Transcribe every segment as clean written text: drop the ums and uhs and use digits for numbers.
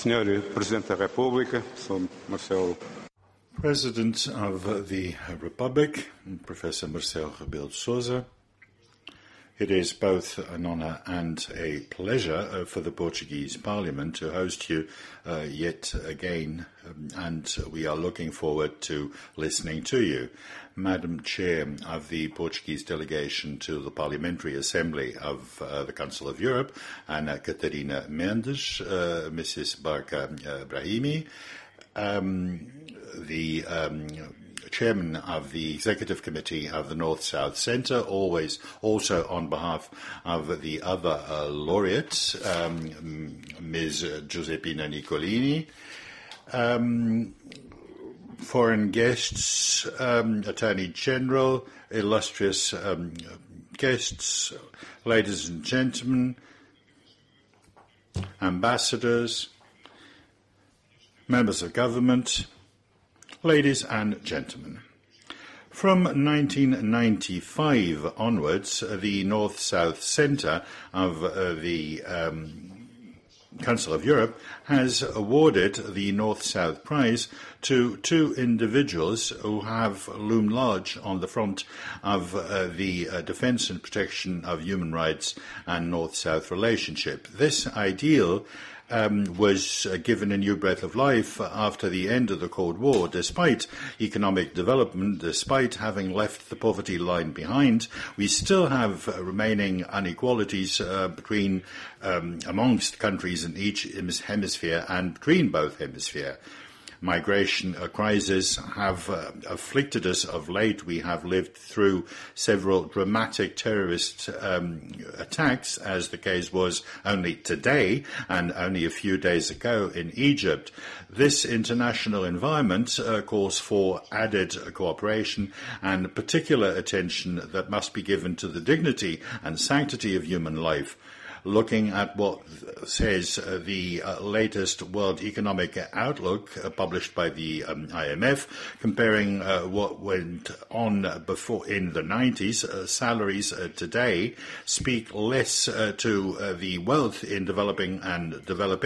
Senhor Presidente da República, Sr. Marcelo. President of the Republic, Professor Marcelo Rebelo de Sousa. It is both an honour and a pleasure for the Portuguese Parliament to host you yet again, and we are looking forward to listening to you. Madam Chair of the Portuguese delegation to the Parliamentary Assembly of the Council of Europe, Ana Catarina Mendes, Mrs. Barca Brahimi, the Chairman of the Executive Committee of the North-South Centre, always also on behalf of the other laureate, Ms. Giuseppina Nicolini, foreign guests, Attorney General, illustrious guests, ladies and gentlemen, ambassadors, members of government, ladies and gentlemen. From 1995 onwards, the North-South Centre of the Council of Europe has awarded the North-South Prize to two individuals who have loomed large on the front of the defence and protection of human rights and North-South relationship. This ideal was given a new breath of life after the end of the Cold War. Despite economic development, despite having left the poverty line behind, we still have remaining inequalities between amongst countries in each hemisphere and between both hemispheres. Migration crises have afflicted us of late. We have lived through several dramatic terrorist attacks, as the case was only today and only a few days ago in Egypt. This international environment calls for added cooperation and particular attention that must be given to the dignity and sanctity of human life. Looking at what says the latest World Economic Outlook published by the IMF, comparing what went on before in the 90s, salaries today speak less to the wealth in developed and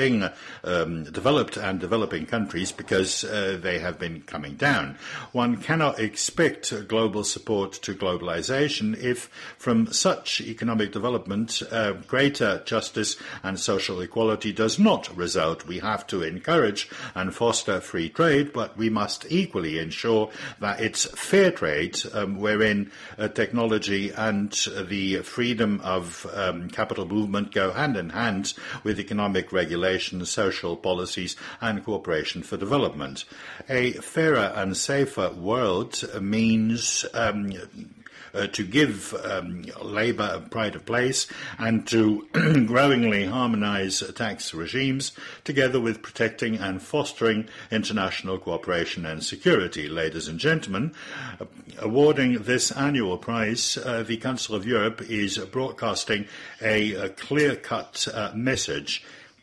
developing countries because they have been coming down. One cannot expect global support to globalization if from such economic development greater justice and social equality does not result. We have to encourage and foster free trade, but we must equally ensure that it's fair trade, wherein technology and the freedom of capital movement go hand in hand with economic regulation, social policies and cooperation for development. A fairer and safer world means to give labour a pride of place and to growingly harmonise tax regimes, together with protecting and fostering international cooperation and security. Ladies and gentlemen, awarding this annual prize, the Council of Europe is broadcasting a clear-cut message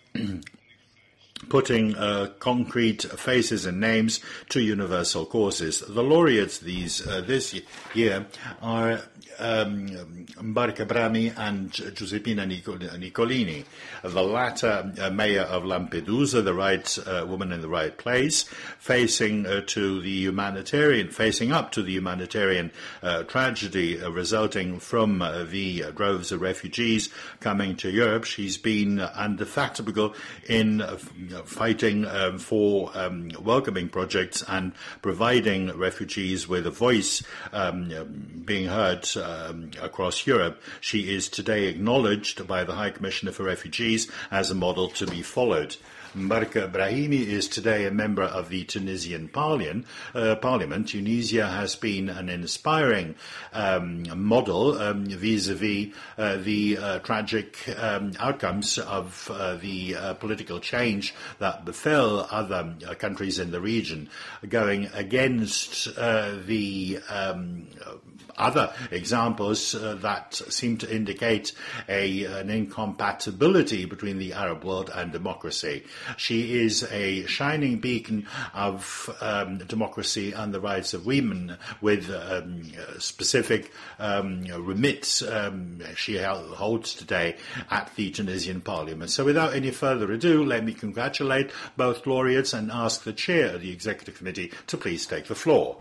putting concrete faces and names to universal causes. The laureates this year are Barca Brahimi and Giuseppina Nicolini. The latter, mayor of Lampedusa, the right woman in the right place, facing up to the humanitarian tragedy resulting from the droves of refugees coming to Europe. She's been indefatigable in fighting for welcoming projects and providing refugees with a voice being heard across Europe. She is today acknowledged by the High Commissioner for Refugees as a model to be followed. Barca Brahimi is today a member of the Tunisian Parliament. Tunisia has been an inspiring model vis-à-vis the tragic outcomes of the political change that befell other countries in the region, going against the other examples that seem to indicate an incompatibility between the Arab world and democracy. She is a shining beacon of democracy and the rights of women, with specific remits she holds today at the Tunisian Parliament. So without any further ado, let me congratulate both laureates and ask the chair of the Executive Committee to please take the floor.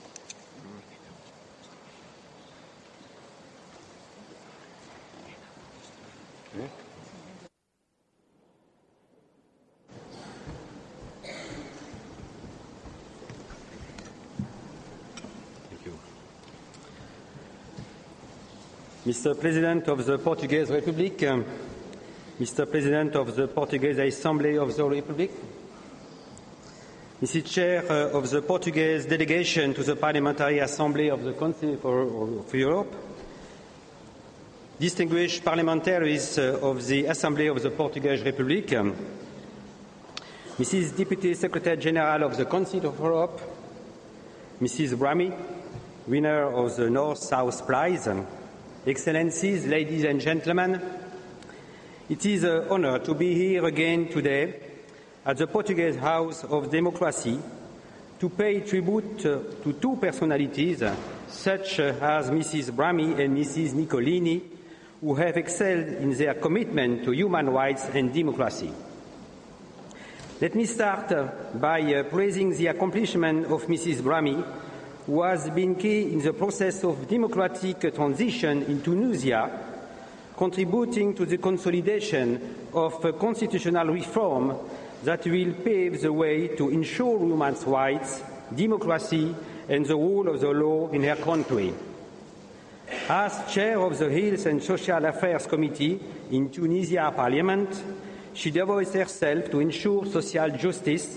Mr. President of the Portuguese Republic, Mr. President of the Portuguese Assembly of the Republic, Mrs. Chair of the Portuguese Delegation to the Parliamentary Assembly of the Council of Europe, distinguished parliamentaries of the Assembly of the Portuguese Republic, Mrs. Deputy Secretary General of the Council of Europe, Mrs. Brahmi, winner of the North-South Prize, Excellencies, ladies and gentlemen, it is an honor to be here again today at the Portuguese House of Democracy to pay tribute to two personalities such as Mrs. Brahmi and Mrs. Nicolini, who have excelled in their commitment to human rights and democracy. Let me start by praising the accomplishment of Mrs. Brahmi, who has been key in the process of democratic transition in Tunisia, contributing to the consolidation of a constitutional reform that will pave the way to ensure human rights, democracy, and the rule of the law in her country. As chair of the Health and Social Affairs Committee in Tunisia Parliament, she devotes herself to ensure social justice.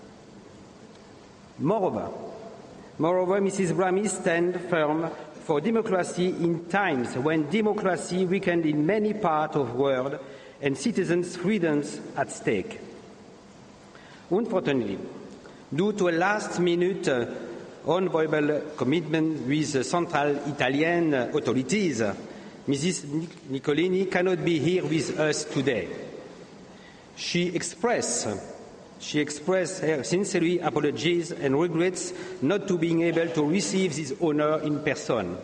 Moreover, Mrs. Brahmi stands firm for democracy in times when democracy weakened in many parts of the world and citizens' freedoms at stake. Unfortunately, due to a last-minute unavoidable commitment with the central Italian authorities, Mrs. Nicolini cannot be here with us today. She expressed her sincere apologies and regrets not to being able to receive this honor in person.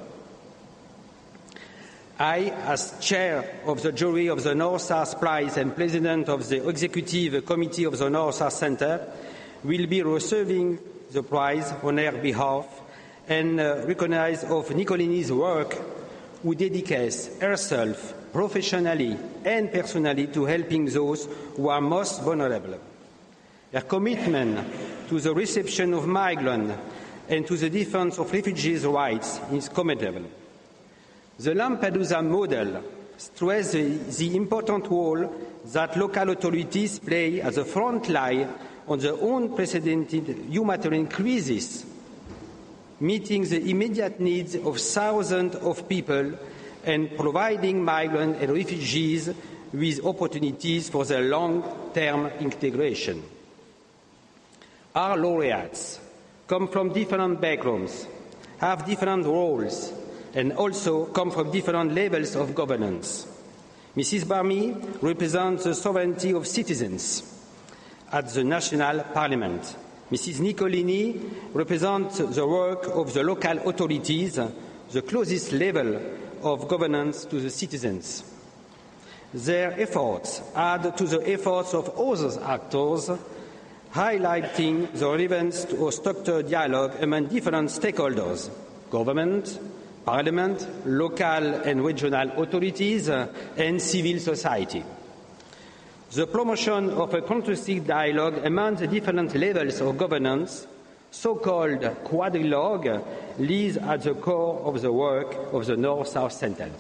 I, as chair of the jury of the North-South Prize and president of the executive committee of the North-South Center, will be receiving the prize on her behalf and recognize of Nicolini's work, who dedicates herself professionally and personally to helping those who are most vulnerable. Her commitment to the reception of migrants and to the defense of refugees' rights is commendable. The Lampedusa model stresses the important role that local authorities play as a front line on the unprecedented humanitarian crisis, meeting the immediate needs of thousands of people and providing migrants and refugees with opportunities for their long-term integration. Our laureates come from different backgrounds, have different roles, and also come from different levels of governance. Mrs. Brahmi represents the sovereignty of citizens at the national parliament. Mrs. Nicolini represents the work of the local authorities, the closest level of governance to the citizens. Their efforts add to the efforts of other actors, highlighting the relevance to a structured dialogue among different stakeholders, government, parliament, local and regional authorities, and civil society. The promotion of a constructive dialogue among the different levels of governance, so-called quadrilogue, lies at the core of the work of the North-South Center.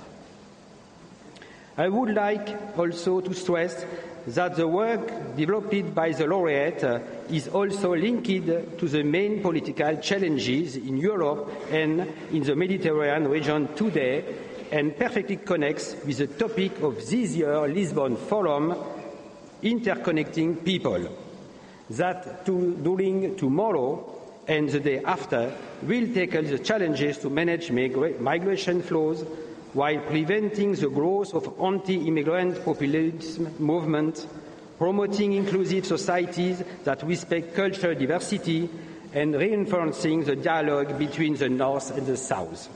I would like also to stress that the work developed by the laureate is also linked to the main political challenges in Europe and in the Mediterranean region today, and perfectly connects with the topic of this year's Lisbon Forum, interconnecting people, that during tomorrow and the day after will tackle the challenges to manage migration flows while preventing the growth of anti-immigrant populism movement, promoting inclusive societies that respect cultural diversity, and reinforcing the dialogue between the North and the South.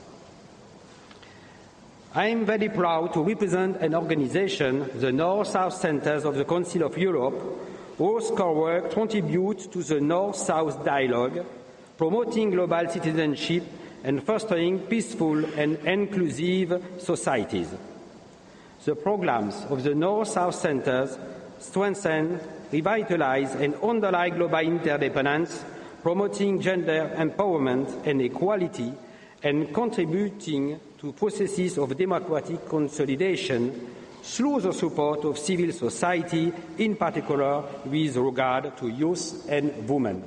I am very proud to represent an organization, the North-South Centers of the Council of Europe, whose core work contributes to the North-South dialogue, promoting global citizenship and fostering peaceful and inclusive societies. The programs of the North-South Centers strengthen, revitalize, and underline global interdependence, promoting gender empowerment and equality, and contributing to processes of democratic consolidation through the support of civil society, in particular with regard to youth and women.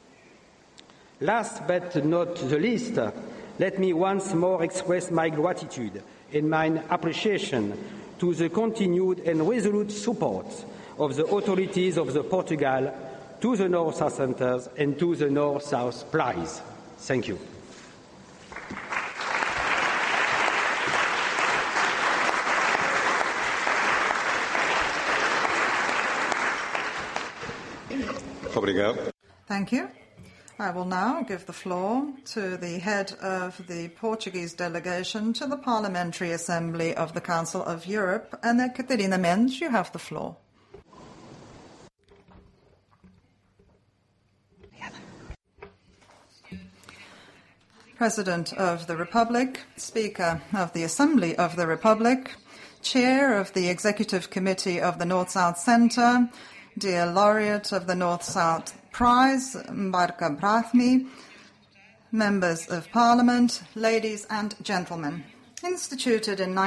Last but not the least, let me once more express my gratitude and my appreciation to the continued and resolute support of the authorities of Portugal, to the North-South Centers and to the North-South Prize. Thank you. Obrigado. Thank you. I will now give the floor to the head of the Portuguese delegation to the Parliamentary Assembly of the Council of Europe, Ana Catarina Mendes. You have the floor. President of the Republic, Speaker of the Assembly of the Republic, Chair of the Executive Committee of the North-South Centre, dear Laureate of the North-South Prize, Mbarka Brahmi, Members of Parliament, ladies and gentlemen. Instituted in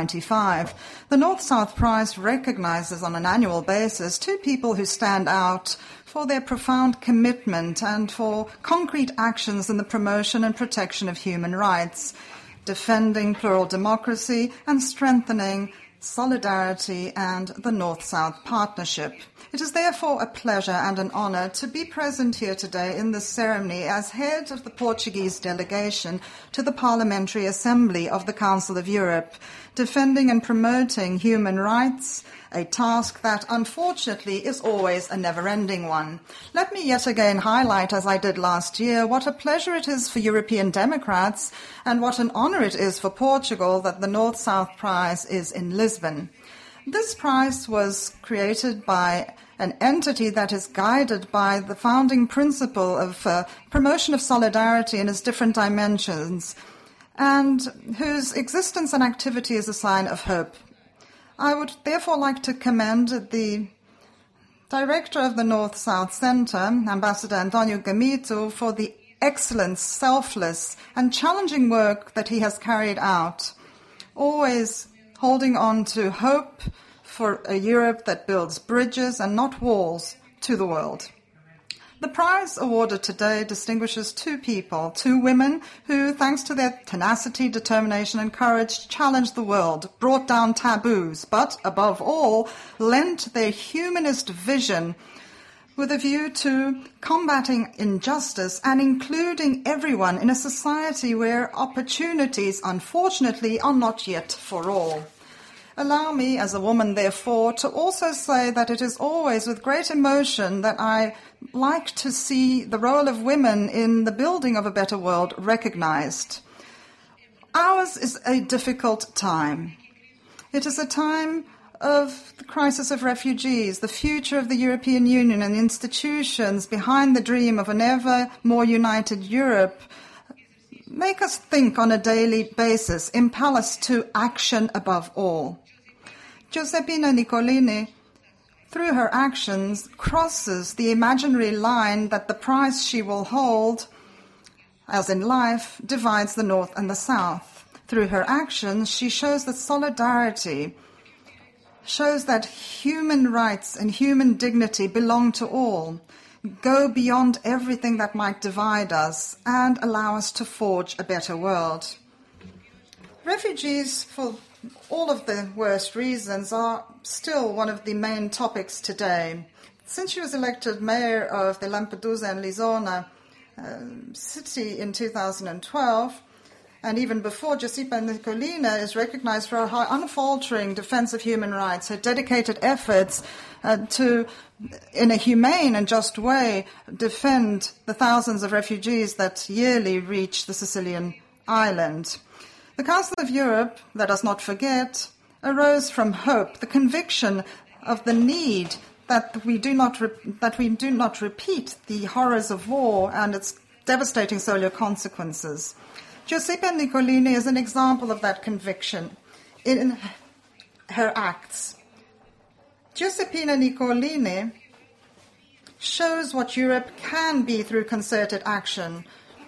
1995, the North-South Prize recognises on an annual basis two people who stand out for their profound commitment and for concrete actions in the promotion and protection of human rights, defending plural democracy and strengthening solidarity and the North-South partnership. It is therefore a pleasure and an honour to be present here today in this ceremony as head of the Portuguese delegation to the Parliamentary Assembly of the Council of Europe, defending and promoting human rights, a task that unfortunately is always a never-ending one. Let me yet again highlight, as I did last year, what a pleasure it is for European democrats and what an honour it is for Portugal that the North-South Prize is in Lisbon. This prize was created by an entity that is guided by the founding principle of promotion of solidarity in its different dimensions, and whose existence and activity is a sign of hope. I would therefore like to commend the Director of the North-South Centre, Ambassador Antonio Gamito, for the excellent, selfless and challenging work that he has carried out, always holding on to hope for a Europe that builds bridges and not walls to the world. The prize awarded today distinguishes two people, two women who, thanks to their tenacity, determination and courage, challenged the world, brought down taboos, but, above all, lent their humanist vision with a view to combating injustice and including everyone in a society where opportunities, unfortunately, are not yet for all. Allow me, as a woman, therefore, to also say that it is always with great emotion that I like to see the role of women in the building of a better world recognized. Ours is a difficult time. It is a time of the crisis of refugees, the future of the European Union and institutions behind the dream of an ever more united Europe make us think on a daily basis, impel us to action above all. Giuseppina Nicolini, through her actions, crosses the imaginary line that the prize she will hold, as in life, divides the North and the South. Through her actions, she shows that solidarity, shows that human rights and human dignity belong to all, go beyond everything that might divide us, and allow us to forge a better world. Refugees, for all of the worst reasons, are still one of the main topics today. Since she was elected mayor of the Lampedusa and Lisbona city in 2012, and even before, Giuseppa Nicolina is recognized for her unfaltering defense of human rights, her dedicated efforts to, in a humane and just way, defend the thousands of refugees that yearly reach the Sicilian island. The Council of Europe, let us not forget, arose from hope, the conviction of the need that we do not repeat the horrors of war and its devastating social consequences. Giuseppa Nicolini is an example of that conviction in her acts. Giuseppina Nicolini shows what Europe can be through concerted action,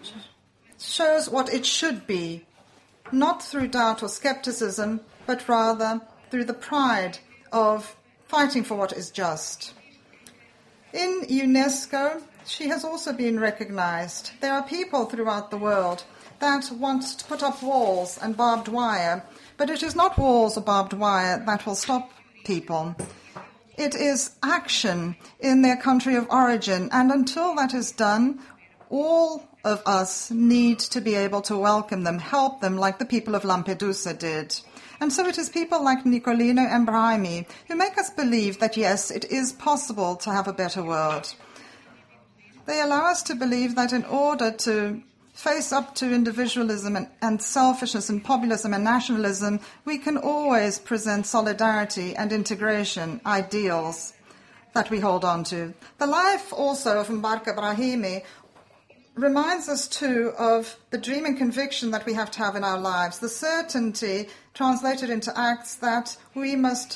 shows what it should be, not through doubt or skepticism, but rather through the pride of fighting for what is just. In UNESCO, she has also been recognized. There are people throughout the world that want to put up walls and barbed wire, but it is not walls or barbed wire that will stop people. It is action in their country of origin, and until that is done, all of us need to be able to welcome them, help them like the people of Lampedusa did. And so it is people like Nicolino and Brahimi who make us believe that, yes, it is possible to have a better world. They allow us to believe that in order to face up to individualism and selfishness and populism and nationalism, we can always present solidarity and integration ideals that we hold on to. The life also of Mbarka Brahimi reminds us too of the dream and conviction that we have to have in our lives, the certainty translated into acts that we must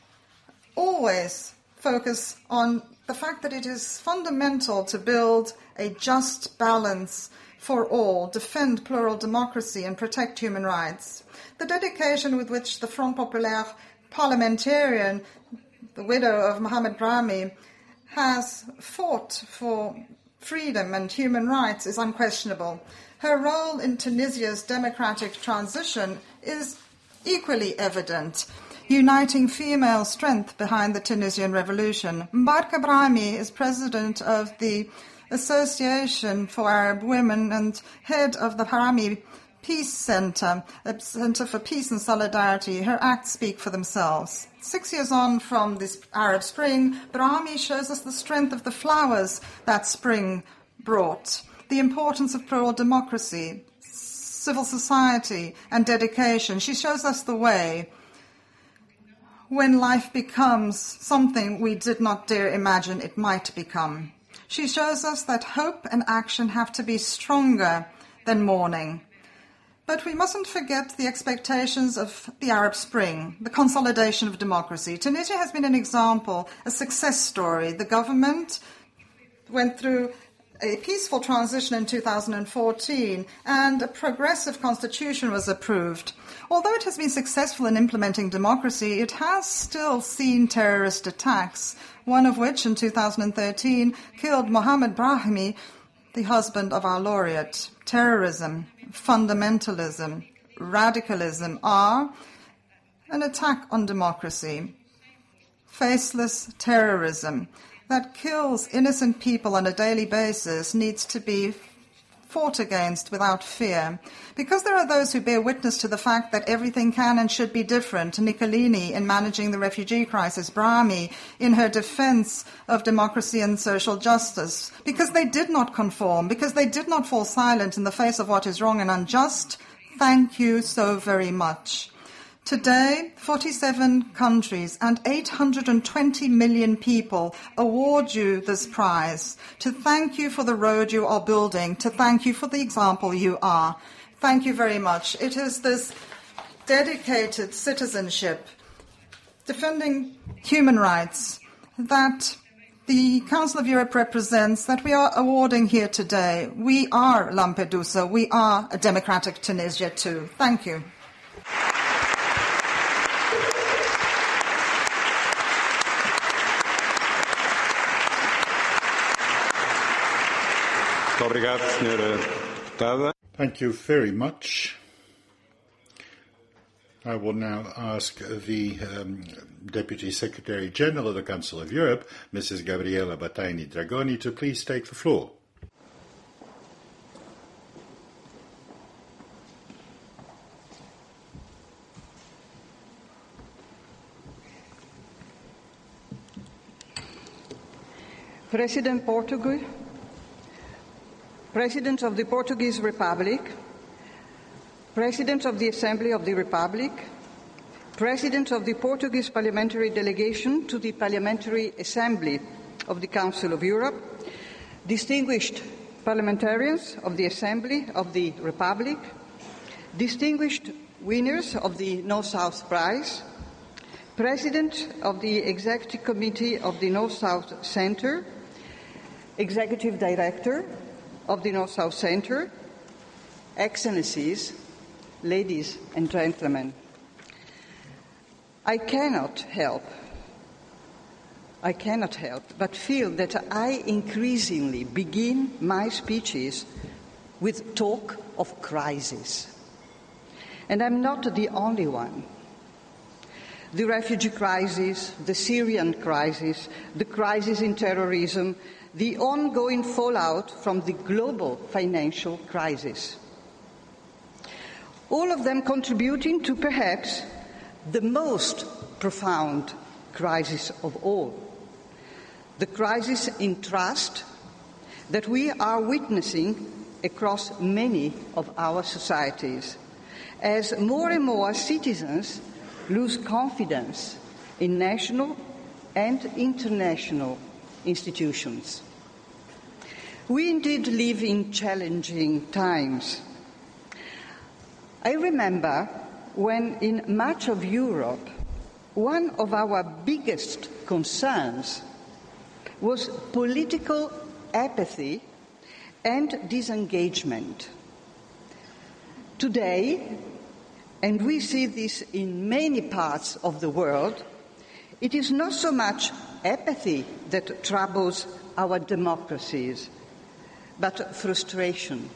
always focus on the fact that it is fundamental to build a just balance for all, defend plural democracy and protect human rights. The dedication with which the Front Populaire parliamentarian, the widow of Mohamed Brahimi, has fought for freedom and human rights is unquestionable. Her role in Tunisia's democratic transition is equally evident, uniting female strength behind the Tunisian revolution. Mbarka Brahimi is president of the Association for Arab Women and head of the Brahimi Peace Center, a center for peace and solidarity. Her acts speak for themselves. 6 years on from this Arab Spring, Brahimi shows us the strength of the flowers that spring brought, the importance of plural democracy, civil society, and dedication. She shows us the way when life becomes something we did not dare imagine it might become. She shows us that hope and action have to be stronger than mourning. But we mustn't forget the expectations of the Arab Spring, the consolidation of democracy. Tunisia has been an example, a success story. The government went through a peaceful transition in 2014, and a progressive constitution was approved. Although it has been successful in implementing democracy, it has still seen terrorist attacks, one of which in 2013 killed Mohamed Brahimi, the husband of our laureate. Terrorism, fundamentalism, radicalism are an attack on democracy. Faceless terrorism that kills innocent people on a daily basis needs to be fought against without fear. Because there are those who bear witness to the fact that everything can and should be different, Nicolini in managing the refugee crisis, Brahimi in her defense of democracy and social justice, because they did not conform, because they did not fall silent in the face of what is wrong and unjust, thank you so very much. Today, 47 countries and 820 million people award you this prize to thank you for the road you are building, to thank you for the example you are. Thank you very much. It is this dedicated citizenship, defending human rights, that the Council of Europe represents, that we are awarding here today. We are Lampedusa. We are a democratic Tunisia too. Thank you. Thank you very much. I will now ask the Deputy Secretary General of the Council of Europe, Mrs. Gabriela Battaini Dragoni, to please take the floor. President of the Portuguese Republic, President of the Assembly of the Republic, President of the Portuguese Parliamentary Delegation to the Parliamentary Assembly of the Council of Europe, distinguished parliamentarians of the Assembly of the Republic, distinguished winners of the North-South Prize, President of the Executive Committee of the North-South Centre, Executive Director of the North-South Centre, Excellencies, ladies and gentlemen, I cannot help but feel that I increasingly begin my speeches with talk of crisis. And I'm not the only one. The refugee crisis, the Syrian crisis, the crisis in terrorism, the ongoing fallout from the global financial crisis. All of them contributing to perhaps the most profound crisis of all, the crisis in trust that we are witnessing across many of our societies, as more and more citizens lose confidence in national and international institutions. We indeed live in challenging times. I remember when in much of Europe, one of our biggest concerns was political apathy and disengagement. Today, and we see this in many parts of the world, it is not so much apathy that troubles our democracies, but frustration.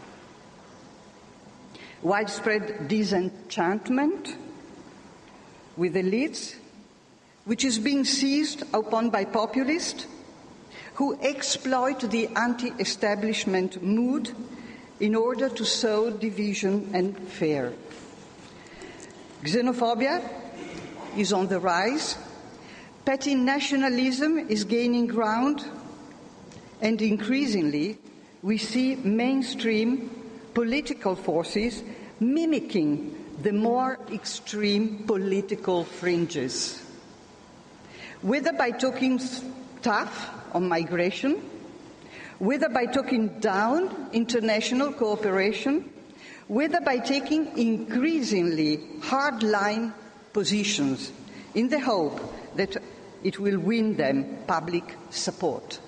Widespread disenchantment with elites, which is being seized upon by populists who exploit the anti-establishment mood in order to sow division and fear. Xenophobia is on the rise, petty nationalism is gaining ground, and increasingly we see mainstream political forces mimicking the more extreme political fringes. Whether by talking tough on migration, whether by talking down international cooperation, whether by taking increasingly hardline positions in the hope that it will win them public support.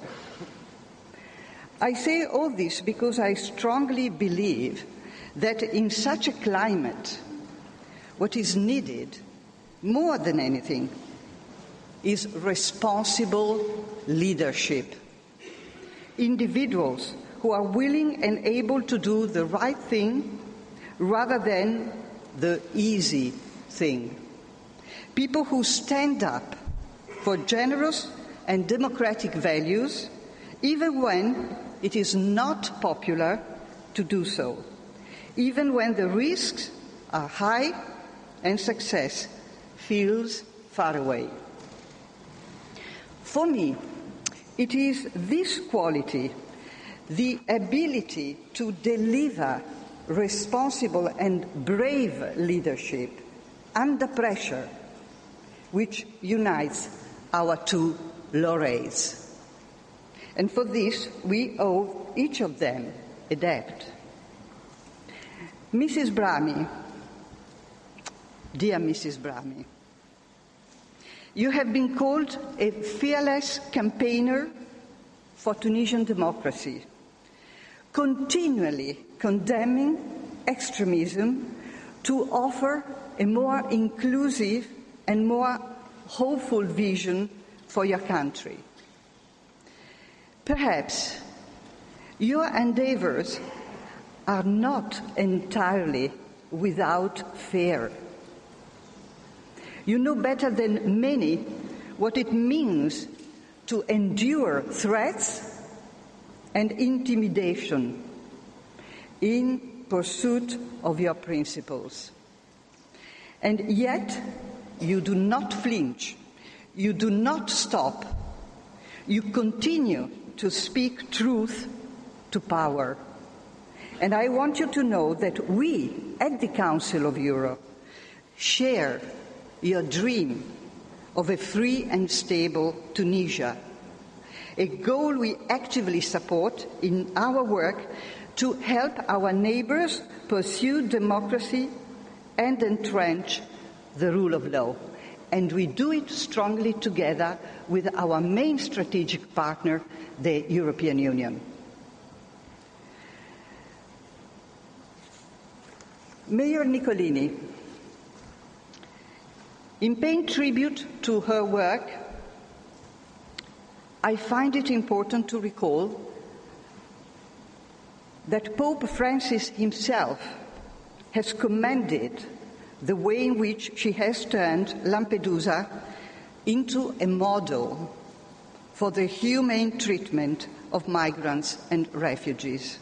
I say all this because I strongly believe that in such a climate, what is needed more than anything is responsible leadership. Individuals who are willing and able to do the right thing rather than the easy thing. People who stand up for generous and democratic values, even when it is not popular to do so, even when the risks are high and success feels far away. For me, it is this quality, the ability to deliver responsible and brave leadership under pressure, which unites our two laureates. And for this, we owe each of them a debt. Mrs. Brahmi, dear Mrs. Brahmi, you have been called a fearless campaigner for Tunisian democracy, continually condemning extremism to offer a more inclusive and more hopeful vision for your country. Perhaps your endeavors are not entirely without fear. You know better than many what it means to endure threats and intimidation in pursuit of your principles. And yet, you do not flinch. You do not stop. You continue to speak truth to power. And I want you to know that we at the Council of Europe share your dream of a free and stable Tunisia, a goal we actively support in our work to help our neighbors pursue democracy and entrench the rule of law. And we do it strongly together with our main strategic partner, the European Union. Mayor Nicolini, in paying tribute to her work, I find it important to recall that Pope Francis himself has commended the way in which she has turned Lampedusa into a model for the humane treatment of migrants and refugees.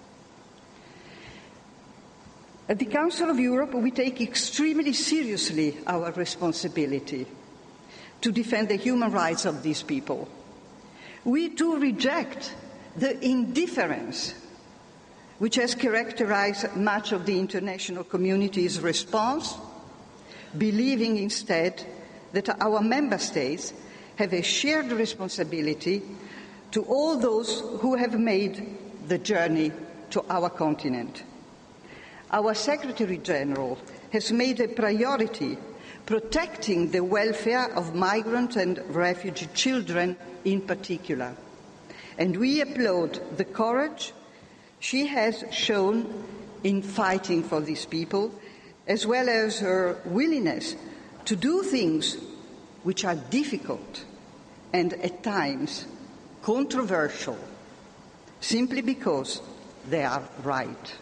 At the Council of Europe, we take extremely seriously our responsibility to defend the human rights of these people. We too reject the indifference which has characterized much of the international community's response, believing instead that our member states have a shared responsibility to all those who have made the journey to our continent. Our Secretary General has made a priority protecting the welfare of migrant and refugee children in particular. And we applaud the courage she has shown in fighting for these people, as well as her willingness to do things which are difficult and at times controversial, simply because they are right.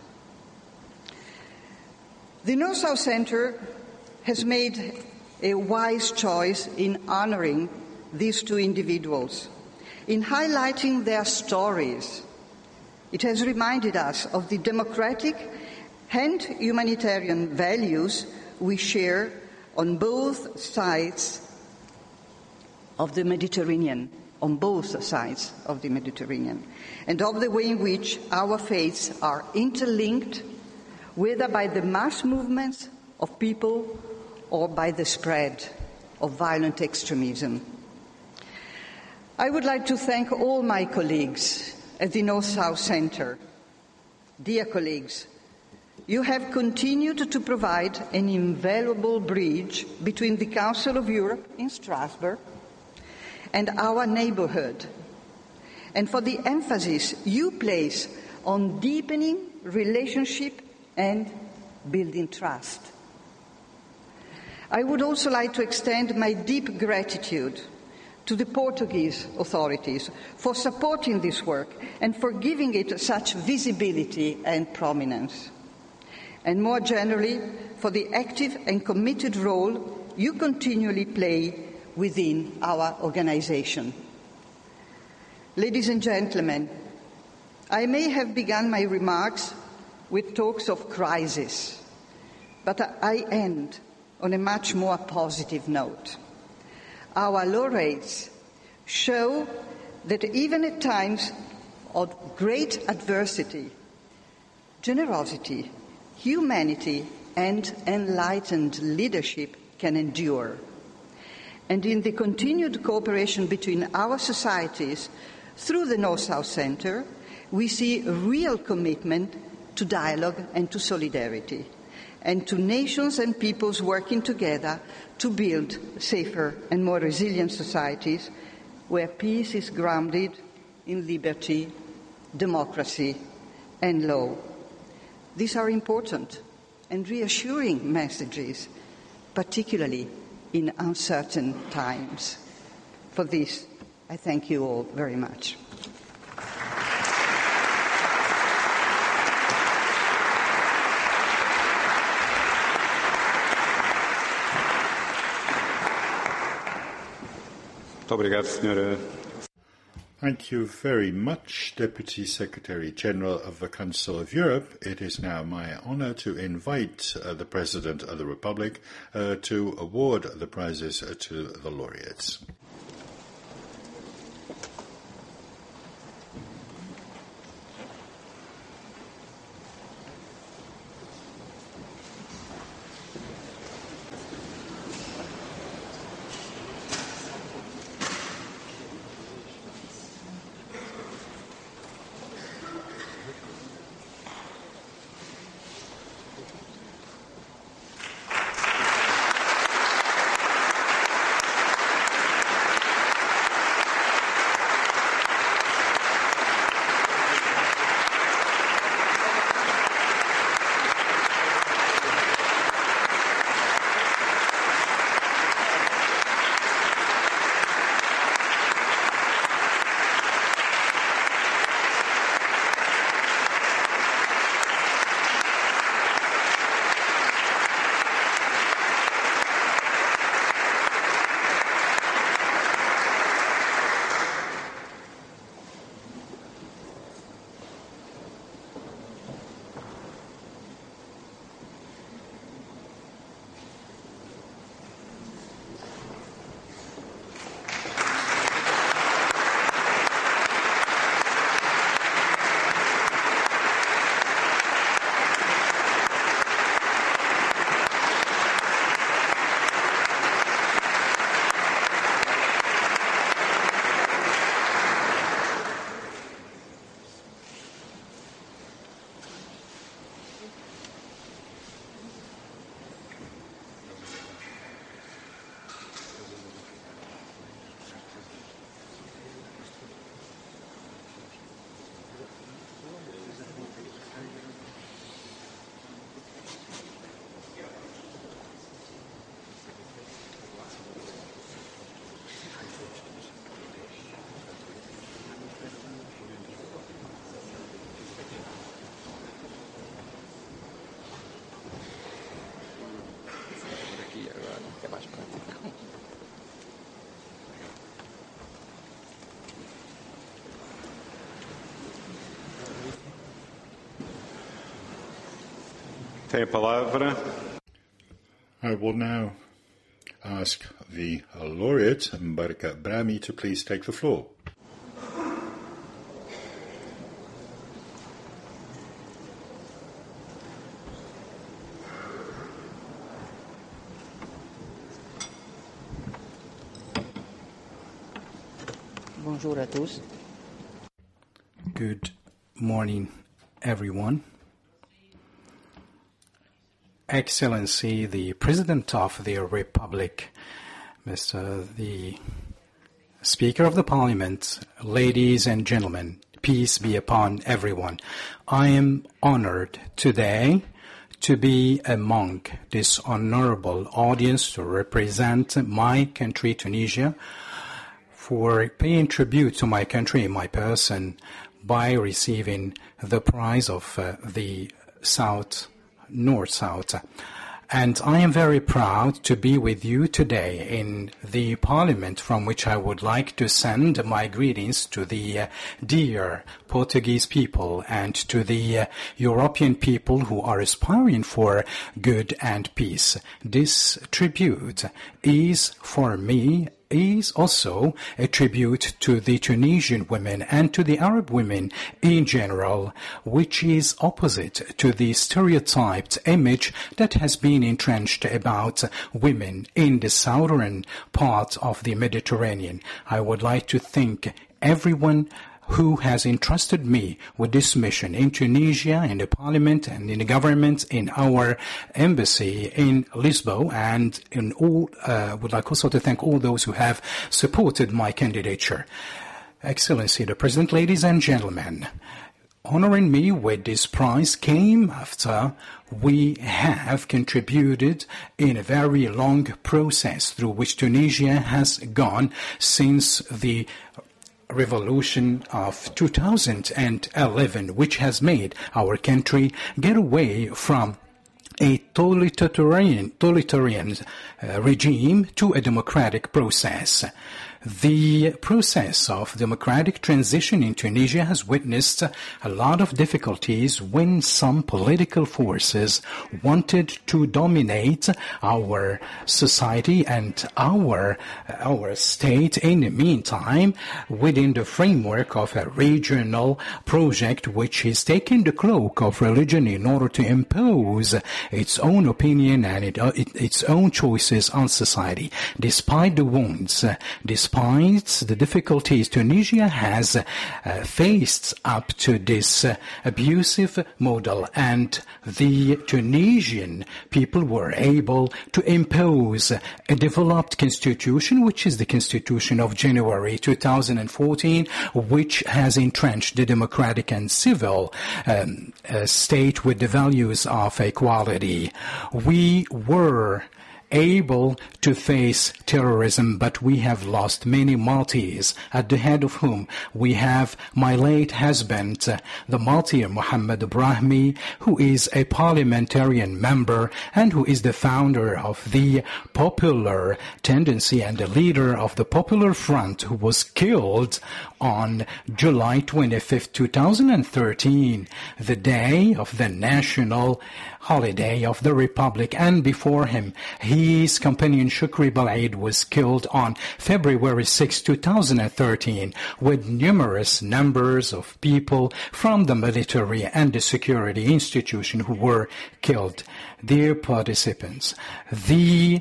The North-South Centre has made a wise choice in honoring these two individuals, in highlighting their stories. It has reminded us of the democratic and humanitarian values we share on both sides of the Mediterranean, and of the way in which our faiths are interlinked, whether by the mass movements of people or by the spread of violent extremism. I would like to thank all my colleagues at the North-South Centre. Dear colleagues, you have continued to provide an invaluable bridge between the Council of Europe in Strasbourg and our neighbourhood, and for the emphasis you place on deepening relationship and building trust. I would also like to extend my deep gratitude to the Portuguese authorities for supporting this work and for giving it such visibility and prominence, and more generally for the active and committed role you continually play within our organization. Ladies and gentlemen, I may have begun my remarks with talks of crisis, but I end on a much more positive note. Our laureates show that even at times of great adversity, generosity, humanity, and enlightened leadership can endure. And in the continued cooperation between our societies through the North-South Centre, we see a real commitment to dialogue and to solidarity, and to nations and peoples working together to build safer and more resilient societies where peace is grounded in liberty, democracy, and law. These are important and reassuring messages, particularly in uncertain times. For this, I thank you all very much. Thank you very much, Deputy Secretary-General of the Council of Europe. It is now my honour to invite the President of the Republic to award the prizes to the laureates. Tem a palavra. I will now ask the laureate, Mbaraka Brahmi, to please take the floor. Bonjour à tous. Good morning, everyone. Excellency, the President of the Republic, the Speaker of the Parliament, ladies and gentlemen, peace be upon everyone. I am honored today to be among this honorable audience to represent my country, Tunisia, for paying tribute to my country and my person by receiving the prize of the North-South. And I am very proud to be with you today in the Parliament, from which I would like to send my greetings to the dear Portuguese people and to the European people who are aspiring for good and peace. This tribute is, for me, is also a tribute to the Tunisian women and to the Arab women in general, which is opposite to the stereotyped image that has been entrenched about women in the southern part of the Mediterranean. I would like to thank everyone who has entrusted me with this mission in Tunisia, in the parliament and in the government, in our embassy in Lisbon, and in all, would like also to thank all those who have supported my candidature. Excellency, the President, ladies and gentlemen, honoring me with this prize came after we have contributed in a very long process through which Tunisia has gone since the revolution of 2011, which has made our country get away from a totalitarian regime to a democratic process. The process of democratic transition in Tunisia has witnessed a lot of difficulties when some political forces wanted to dominate our society and our state in the meantime within the framework of a regional project which is taking the cloak of religion in order to impose its own opinion and its own choices on society. Despite the wounds, despite the difficulties Tunisia has faced up to this abusive model, and the Tunisian people were able to impose a developed constitution, which is the constitution of January 2014, which has entrenched the democratic and civil state with the values of equality. We were able to face terrorism, but we have lost many martyrs, at the head of whom we have my late husband, the martyr Mohammed Brahmi, who is a parliamentarian member and who is the founder of the Popular Tendency and the leader of the Popular Front, who was killed on July 25, 2013, the day of the national holiday of the Republic, and before him, his companion Shukri Balaid was killed on February 6, 2013, with numerous numbers of people from the military and the security institution who were killed. Dear participants, the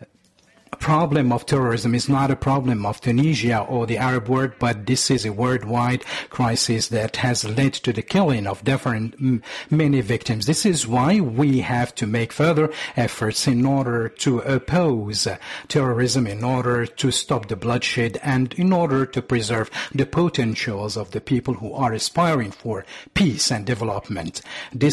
problem of terrorism is not a problem of Tunisia or the Arab world, but this is a worldwide crisis that has led to the killing of many victims. This is why we have to make further efforts in order to oppose terrorism, in order to stop the bloodshed, and in order to preserve the potentials of the people who are aspiring for peace and development.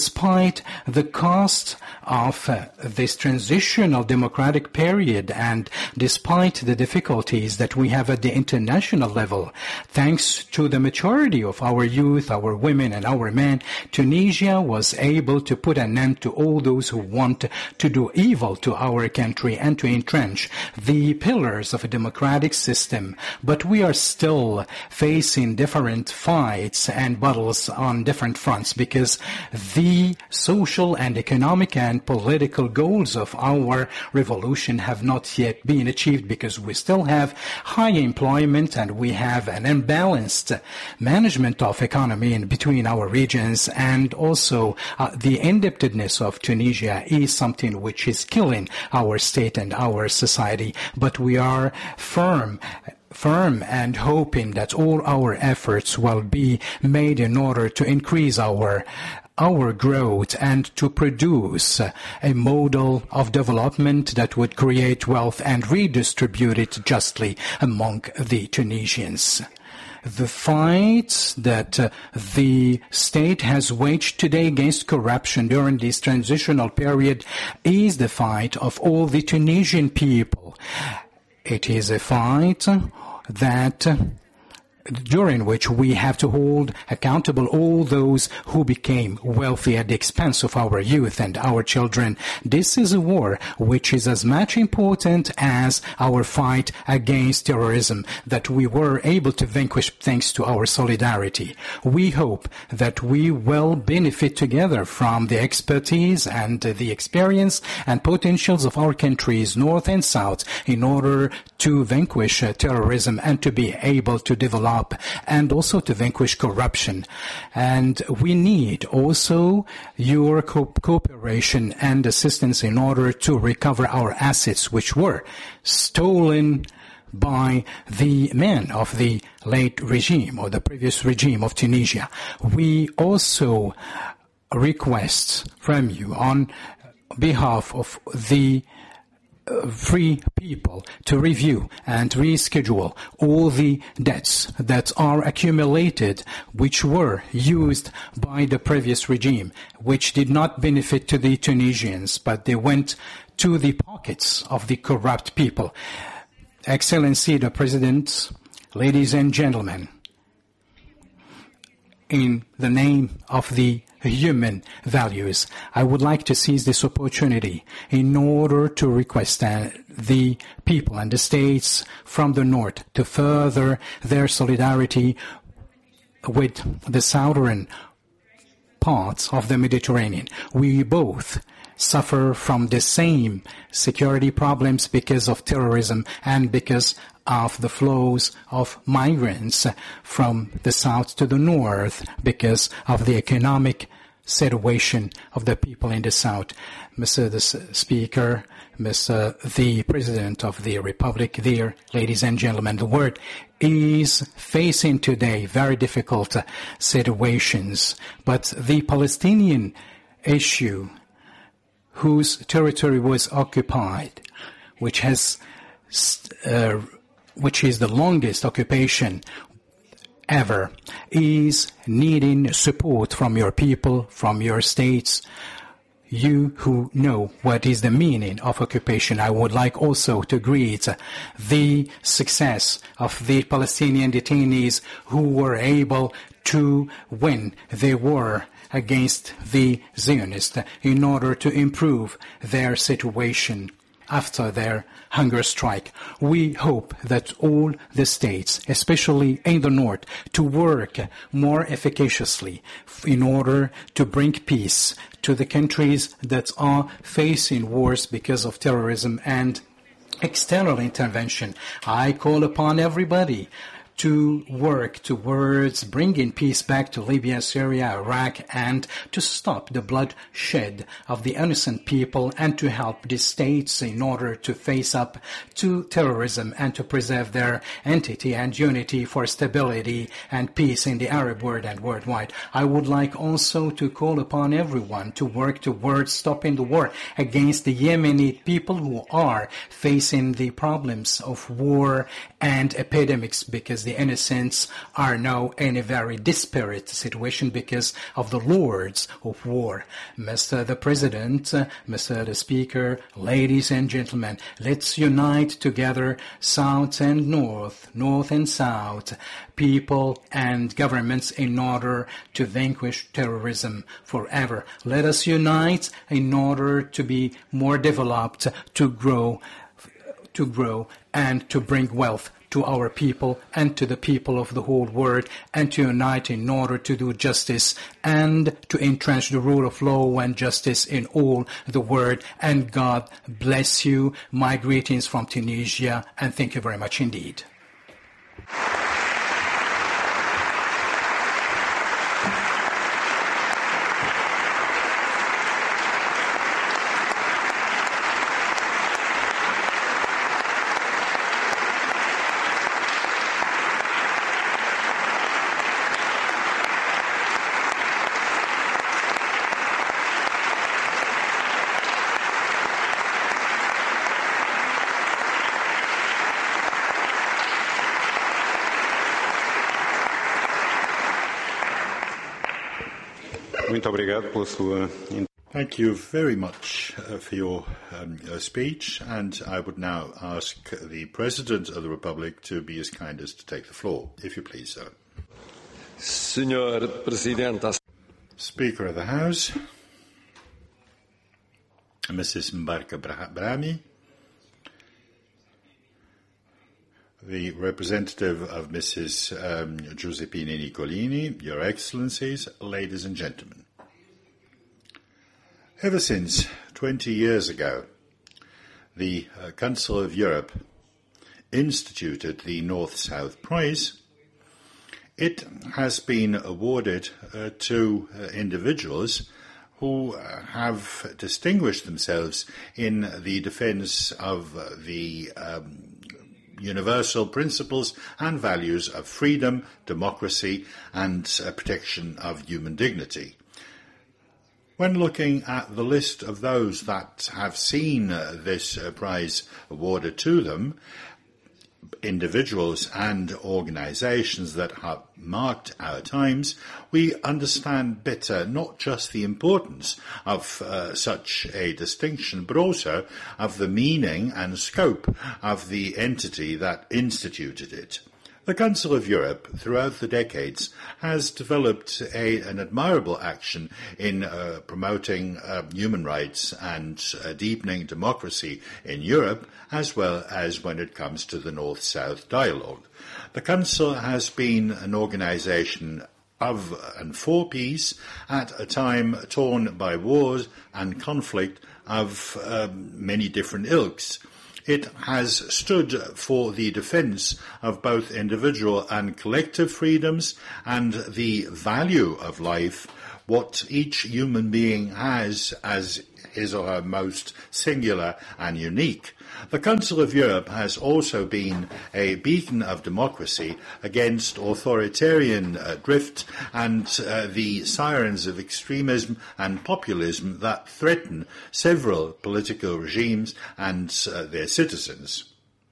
Despite the cost of this transitional democratic period and despite the difficulties that we have at the international level, thanks to the maturity of our youth, our women and our men, Tunisia was able to put an end to all those who want to do evil to our country and to entrench the pillars of a democratic system. But we are still facing different fights and battles on different fronts because the social and economic and political goals of our revolution have not yet been achieved because we still have high employment and we have an imbalanced management of economy in between our regions, and also the indebtedness of Tunisia is something which is killing our state and our society. But we are firm and hoping that all our efforts will be made in order to increase our growth and to produce a model of development that would create wealth and redistribute it justly among the Tunisians. The fight that the state has waged today against corruption during this transitional period is the fight of all the Tunisian people. It is a fight that during which we have to hold accountable all those who became wealthy at the expense of our youth and our children. This is a war which is as much important as our fight against terrorism that we were able to vanquish thanks to our solidarity. We hope that we will benefit together from the expertise and the experience and potentials of our countries, North and South, in order to vanquish terrorism and to be able to develop and also to vanquish corruption. And we need also your cooperation and assistance in order to recover our assets which were stolen by the men of the late regime or the previous regime of Tunisia. We also request from you on behalf of the free people to review and reschedule all the debts that are accumulated which were used by the previous regime, which did not benefit to the Tunisians, but they went to the pockets of the corrupt people. Excellency the President, ladies and gentlemen, in the name of the human values, I would like to seize this opportunity in order to request the people and the states from the north to further their solidarity with the southern parts of the Mediterranean. We both suffer from the same security problems because of terrorism and because of the flows of migrants from the south to the north because of the economic situation of the people in the south. Mr. the Speaker, Mr. the President of the Republic, dear ladies and gentlemen, the world is facing today very difficult situations, but the Palestinian issue, whose territory was occupied, which is the longest occupation ever, is needing support from your people, from your states. You who know what is the meaning of occupation, I would like also to greet the success of the Palestinian detainees who were able to win the war against the Zionists in order to improve their situation after their hunger strike. We hope that all the states, especially in the north, to work more efficaciously in order to bring peace to the countries that are facing wars because of terrorism and external intervention. I call upon everybody to work towards bringing peace back to Libya, Syria, Iraq, and to stop the bloodshed of the innocent people and to help the states in order to face up to terrorism and to preserve their entity and unity for stability and peace in the Arab world and worldwide. I would like also to call upon everyone to work towards stopping the war against the Yemeni people who are facing the problems of war and epidemics because because the innocents are now in a very disparate situation because of the lords of war. Mr. the President, Mr. the Speaker, ladies and gentlemen, let's unite together, South and North, North and South, people and governments in order to vanquish terrorism forever. Let us unite in order to be more developed, to grow and to bring wealth to our people and to the people of the whole world, and to unite in order to do justice and to entrench the rule of law and justice in all the world. And God bless you. My greetings from Tunisia, and thank you very much indeed. Muito obrigado pela sua. Thank you very much for your speech, and I would now ask the President of the Republic to be as kind as to take the floor, if you please, sir. Senhor Presidente. Speaker of the House, Mrs. Mbarka Brahmi, the representative of Mrs. Giuseppina Nicolini, Your Excellencies, ladies and gentlemen. Ever since 20 years ago, the Council of Europe instituted the North-South Prize. It has been awarded to individuals who have distinguished themselves in the defense of the universal principles and values of freedom, democracy, and protection of human dignity. When looking at the list of those that have seen this prize awarded to them, individuals and organisations that have marked our times, we understand better not just the importance of such a distinction, but also of the meaning and scope of the entity that instituted it. The Council of Europe, throughout the decades, has developed an admirable action in promoting human rights and deepening democracy in Europe, as well as when it comes to the North-South dialogue. The Council has been an organisation of and for peace at a time torn by wars and conflict of many different ilks. It has stood for the defence of both individual and collective freedoms and the value of life, what each human being has as his or her most singular and unique. The Council of Europe has also been a beacon of democracy against authoritarian drift and the sirens of extremism and populism that threaten several political regimes and their citizens.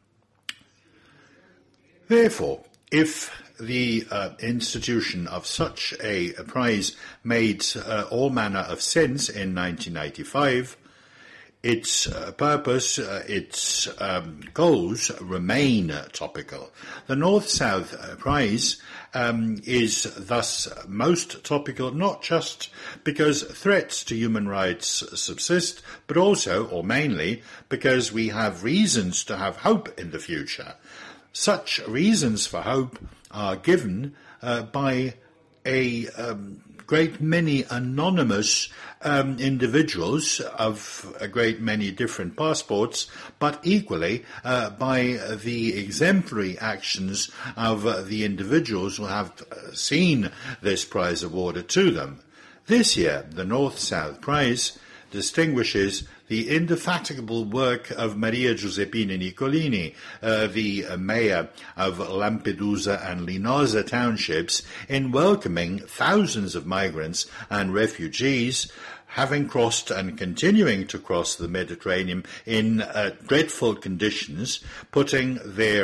Therefore, if the institution of such a prize made all manner of sense in 1995, its purpose, its goals remain topical. The North-South Prize is thus most topical not just because threats to human rights subsist, but also, or mainly, because we have reasons to have hope in the future. Such reasons for hope are given by a great many anonymous individuals of a great many different passports, but equally by the exemplary actions of the individuals who have seen this prize awarded to them. This year, the North-South Prize distinguishes the indefatigable work of Maria Giuseppina Nicolini, the mayor of Lampedusa and Linosa townships, in welcoming thousands of migrants and refugees having crossed and continuing to cross the Mediterranean in dreadful conditions, putting their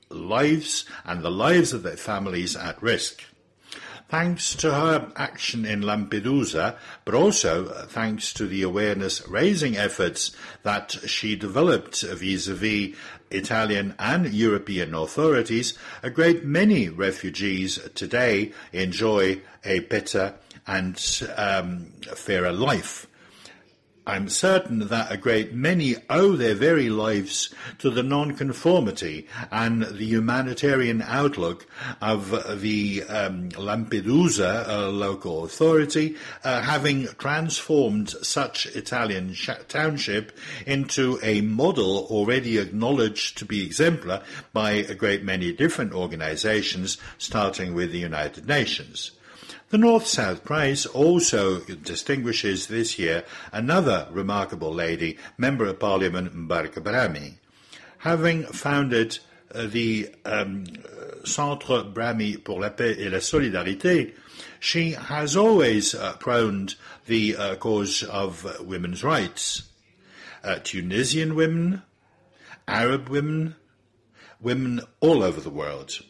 lives and the lives of their families at risk. Thanks to her action in Lampedusa, but also thanks to the awareness-raising efforts that she developed vis-à-vis Italian and European authorities, a great many refugees today enjoy a better and fairer life. I'm certain that a great many owe their very lives to the non-conformity and the humanitarian outlook of the Lampedusa local authority, having transformed such Italian township into a model already acknowledged to be exemplar by a great many different organizations, starting with the United Nations. The North-South Prize also distinguishes this year another remarkable lady, Member of Parliament Mbarka Brahmi. Having founded the Centre Brahmi pour la Paix et la Solidarité, she has always prôned the cause of women's rights. Tunisian women, Arab women, women all over the world.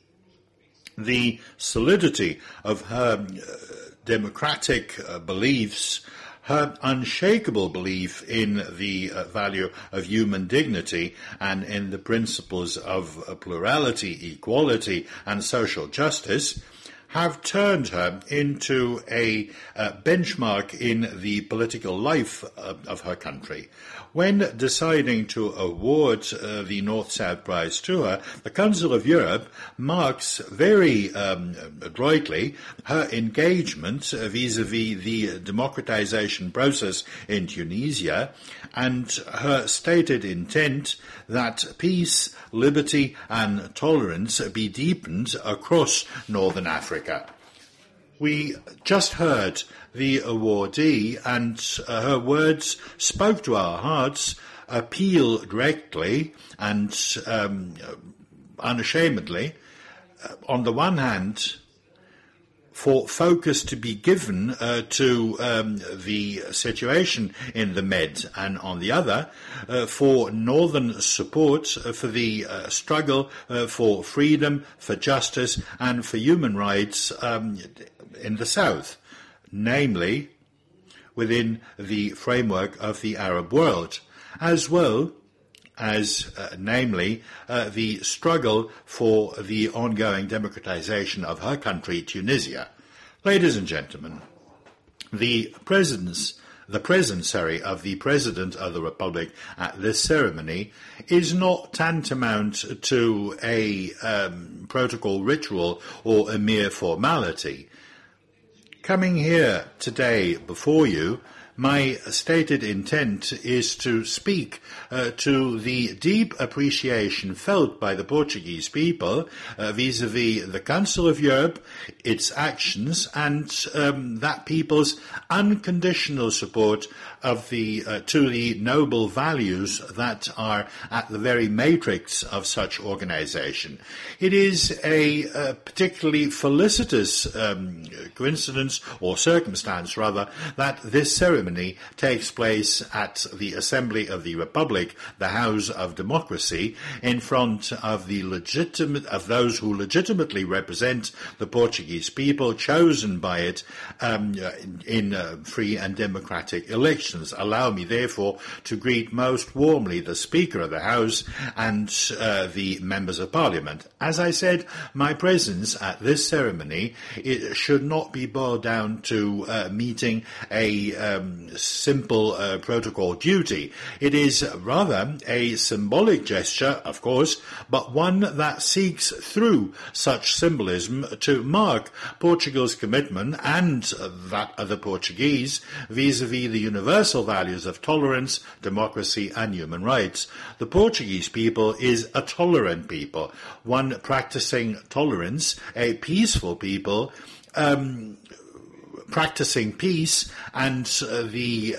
The solidity of her democratic beliefs, her unshakable belief in the value of human dignity and in the principles of plurality, equality, and social justice, have turned her into a benchmark in the political life of her country. When deciding to award the North-South Prize to her, the Council of Europe marks very adroitly her engagement vis-à-vis the democratization process in Tunisia and her stated intent that peace, liberty and tolerance be deepened across Northern Africa. We just heard the awardee, and her words spoke to our hearts, appeal directly and unashamedly, on the one hand, for focus to be given to the situation in the Med, and on the other, for northern support for the struggle for freedom, for justice, and for human rights in the south, namely within the framework of the Arab world, as well as, namely, the struggle for the ongoing democratization of her country, Tunisia. Ladies and gentlemen, the presence of the President of the Republic at this ceremony is not tantamount to a protocol ritual or a mere formality. Coming here today before you, my stated intent is to speak to the deep appreciation felt by the Portuguese people vis-à-vis the Council of Europe, its actions, and that people's unconditional support of to the noble values that are at the very matrix of such organisation. It is a particularly felicitous coincidence, or circumstance rather, that this ceremony takes place at the Assembly of the Republic, the House of Democracy, in front of those who legitimately represent the Portuguese people, chosen by it in free and democratic elections. Allow me, therefore, to greet most warmly the Speaker of the House and the Members of Parliament. As I said, my presence at this ceremony should not be boiled down to meeting a simple protocol duty. It is rather a symbolic gesture, of course, but one that seeks through such symbolism to mark Portugal's commitment and that of the Portuguese vis-à-vis the universal values of tolerance, democracy and human rights. The Portuguese people is a tolerant people, one practicing tolerance, a peaceful people, practicing peace and the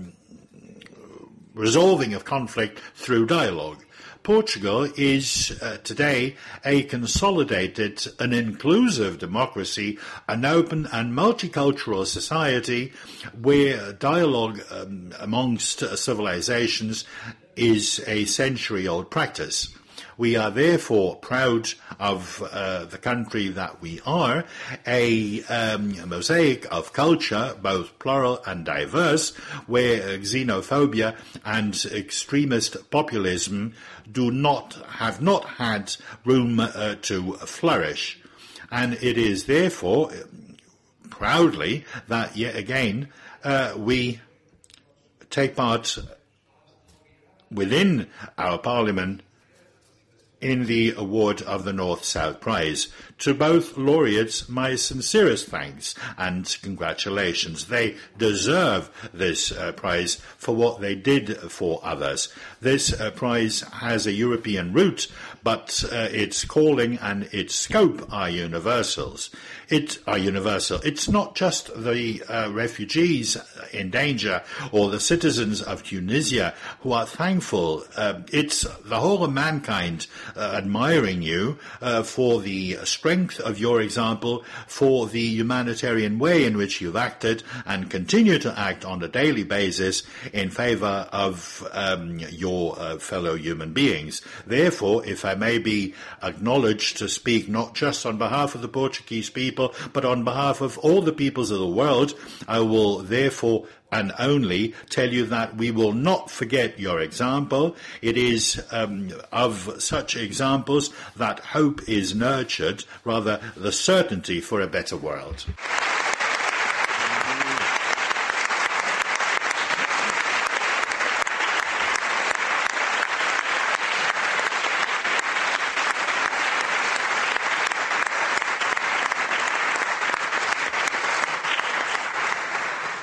resolving of conflict through dialogue. Portugal is today a consolidated and inclusive democracy, an open and multicultural society where dialogue amongst civilizations is a century-old practice. We are therefore proud of the country that we are, a mosaic of culture, both plural and diverse, where xenophobia and extremist populism have not had room to flourish. And it is therefore proudly that yet again we take part within our Parliament in the award of the North-South Prize. To both laureates, my sincerest thanks and congratulations. They deserve this prize for what they did for others. This prize has a European root, but its calling and its scope are universal. It's not just the refugees in danger or the citizens of Tunisia who are thankful. It's the whole of mankind admiring you for the strength of your example, for the humanitarian way in which you've acted and continue to act on a daily basis in favour of your fellow human beings. Therefore, if I may be acknowledged to speak not just on behalf of the Portuguese people, but on behalf of all the peoples of the world, I will therefore and only tell you that we will not forget your example. It is of such examples that hope is nurtured, rather the certainty for a better world.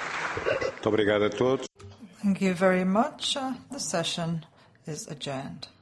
Obrigado a todos. Thank you very much. The session is adjourned.